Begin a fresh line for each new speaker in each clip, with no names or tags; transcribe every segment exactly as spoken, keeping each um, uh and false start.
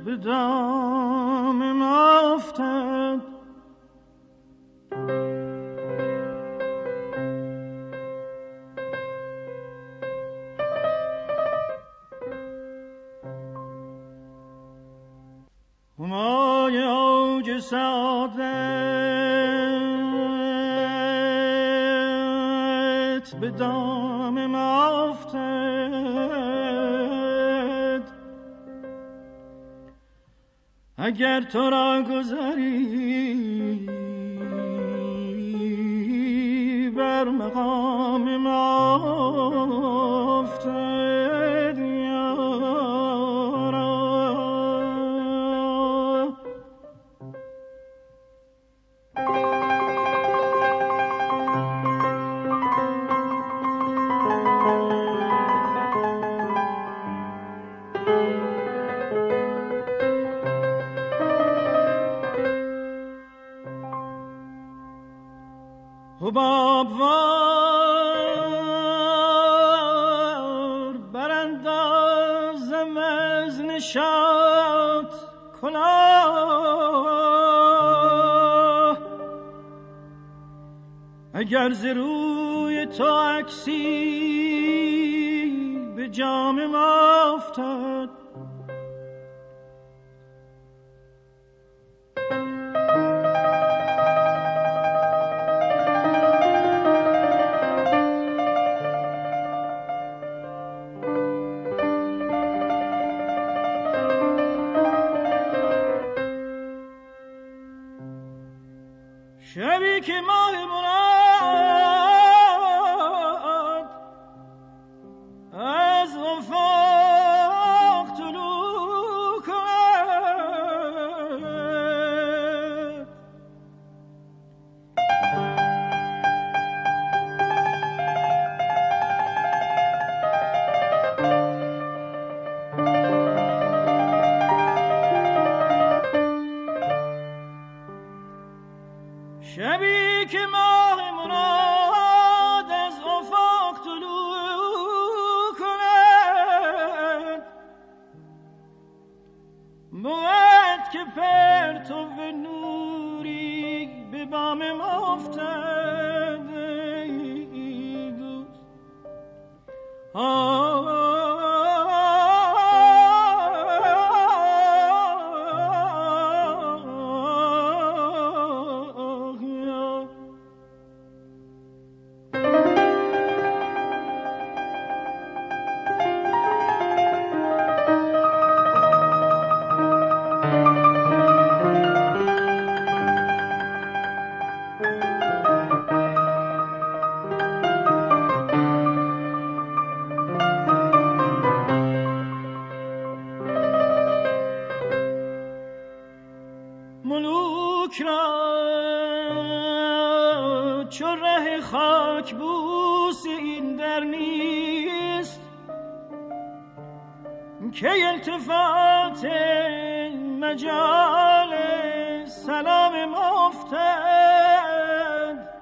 به دام ما افتد. همای اوج سعادت به دام ما افتد. اگر تو را گذری بر مقام ما افتد یارا. حباب وار براندازم از نشاط کلاه. اگر ز روی تو عکسی به جام ما افتد. شبی که ماه مراد از افق طلوع کند. شبی که ماه مراد از افق طلوع کند. بود که پرتو نوری به بام ما افتد ای دوست. ملوک را چو ره خاک بوس این در نیست که التفات مجال سلام ما افتد.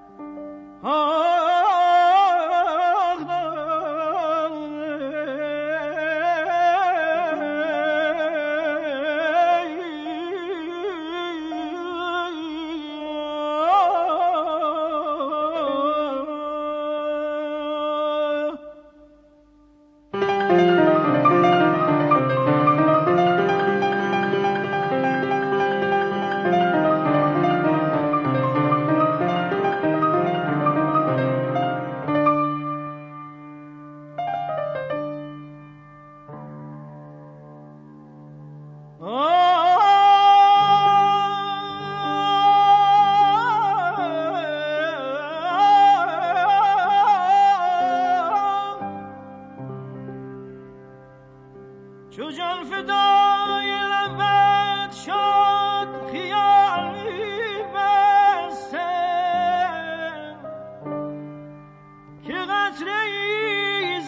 چو جان فدای لبت شد خیالی بسته که قطره ای ز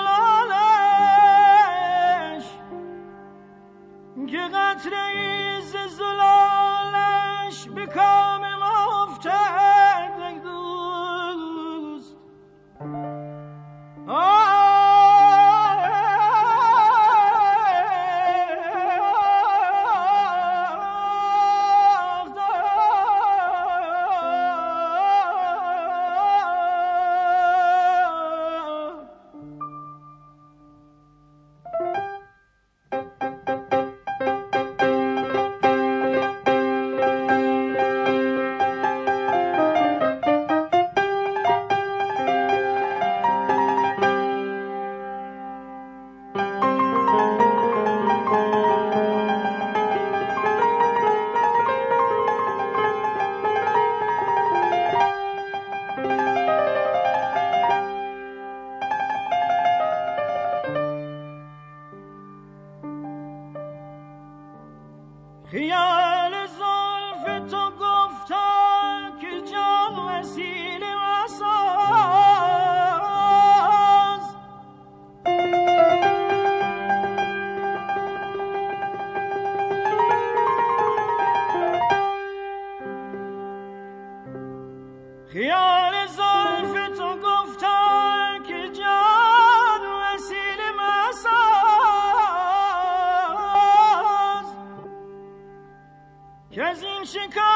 زلالش که قطره ای ز زلالش به کام ما افتد ای دوست. آه خیال زلف تو گفتن که جان وسیله وساز خیال زلف تو گفتن که جان وسیله وساز که از این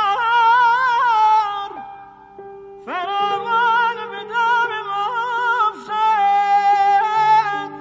شکار فراوان به دام ما افتد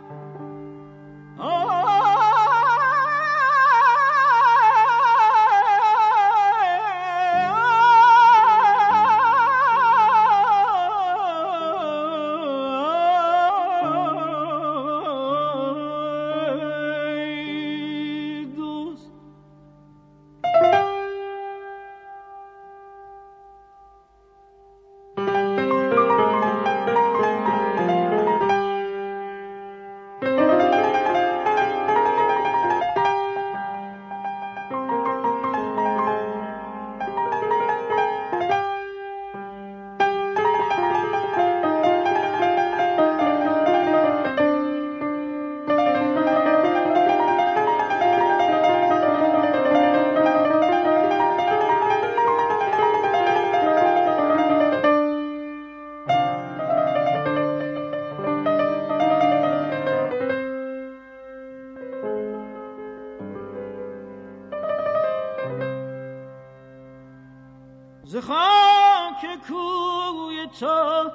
ز خاک کوی تو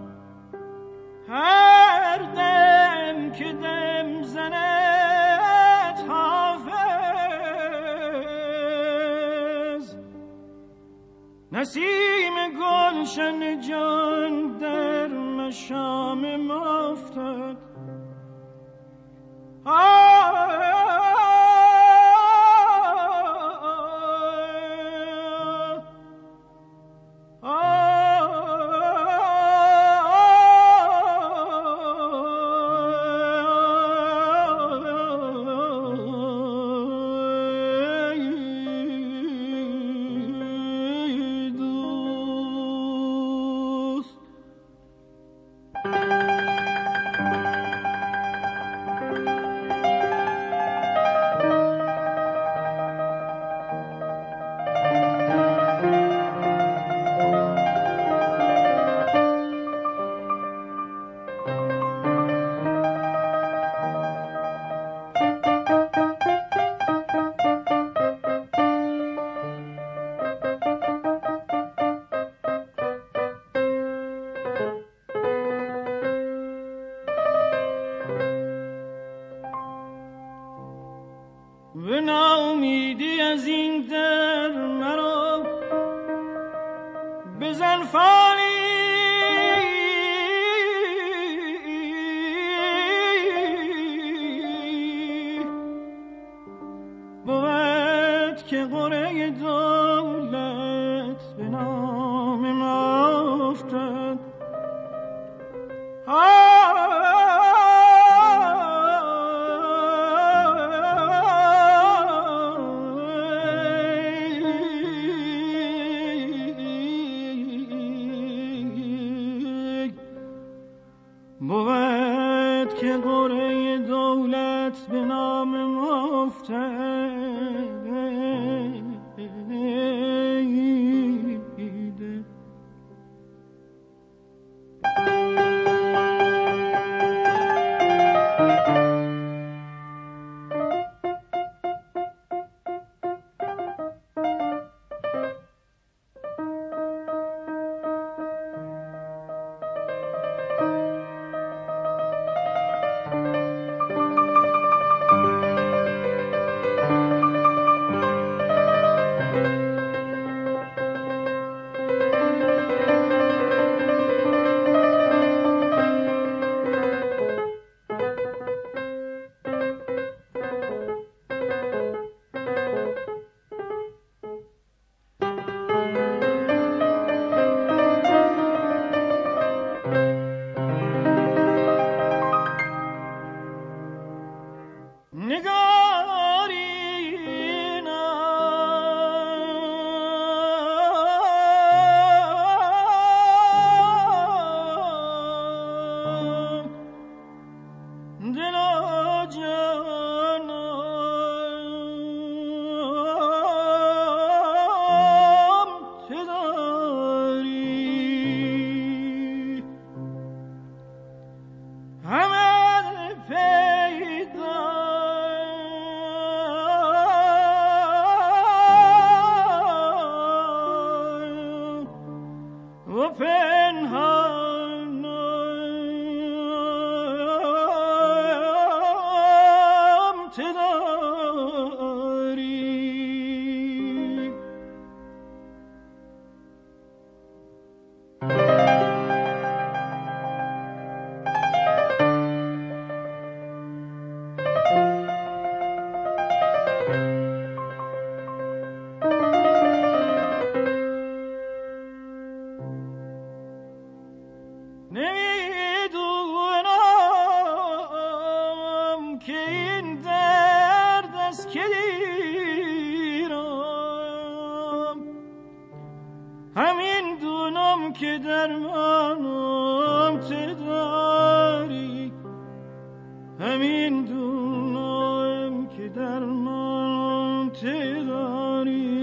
هر دم که دم زند حافظ نسیم گلشن جان در مشام ما افتد به ناامیدی از این در مرا بزن فالی بود که قره دولت به نام ما افتد بود که قره دولت به نام ما افتد دلا جانم تو داری همه پیدا و پنهان تو داری نمیدونم که این درد از که دیرم همین دونم که درمانم تو داری همین دونم که درمانم تو داری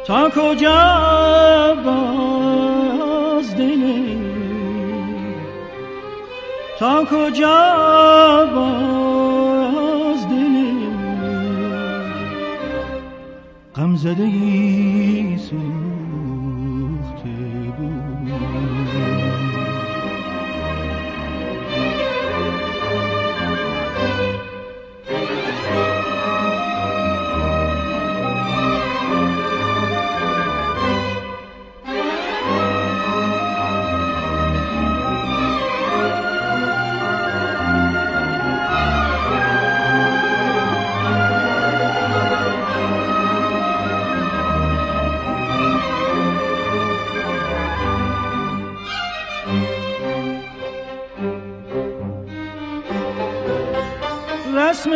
تا کجا باز دلی، تا کجا باز دلی غم زدگی سوخته بود. رسم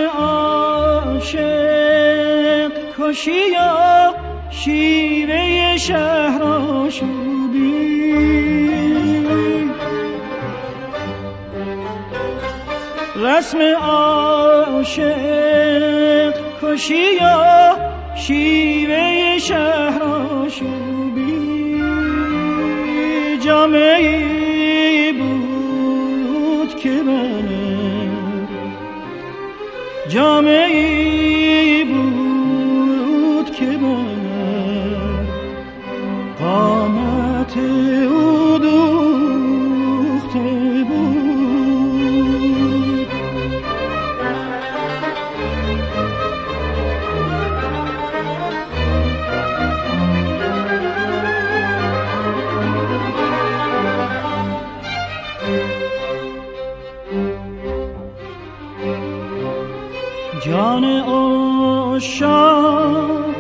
عاشق کشی یا شیوه شهر آشوبی، رسم عاشق کشی یا شیوه شهر آشوبی جامعی بود که من جامعی بود که من قامت او دوخته بود. جان عاشق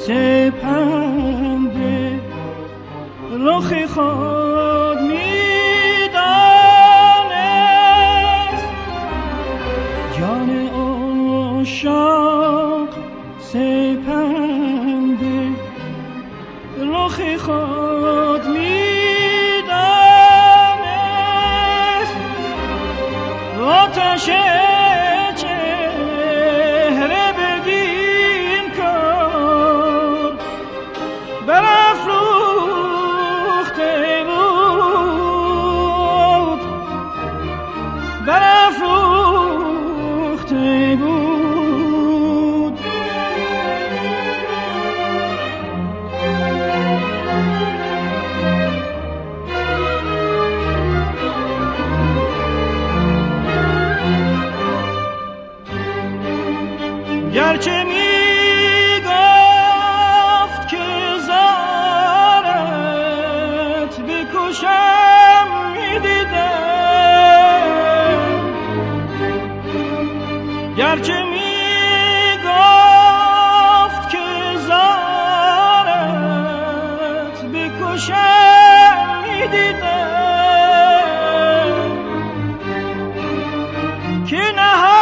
سپنده رخ خود می‌دانست، جان عاشق سپنده رخ خود می‌دانست، آتش گرچه می گفت که زارت بکشم می دیدم، گرچه می گفت که زارت بکشم می دیدم که نه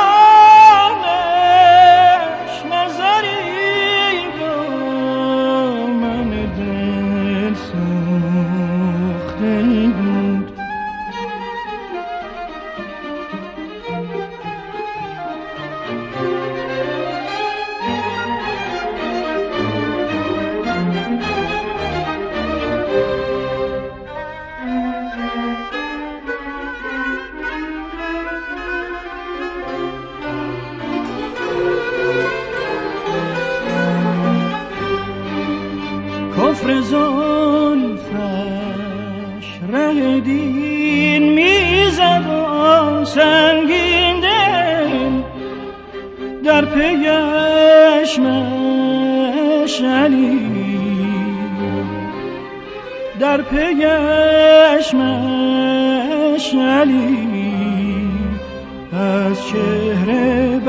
کفر زلفش ره دین میزد آن سنگین دل، در پیش مشعلی، در پیش مشعلی از چهره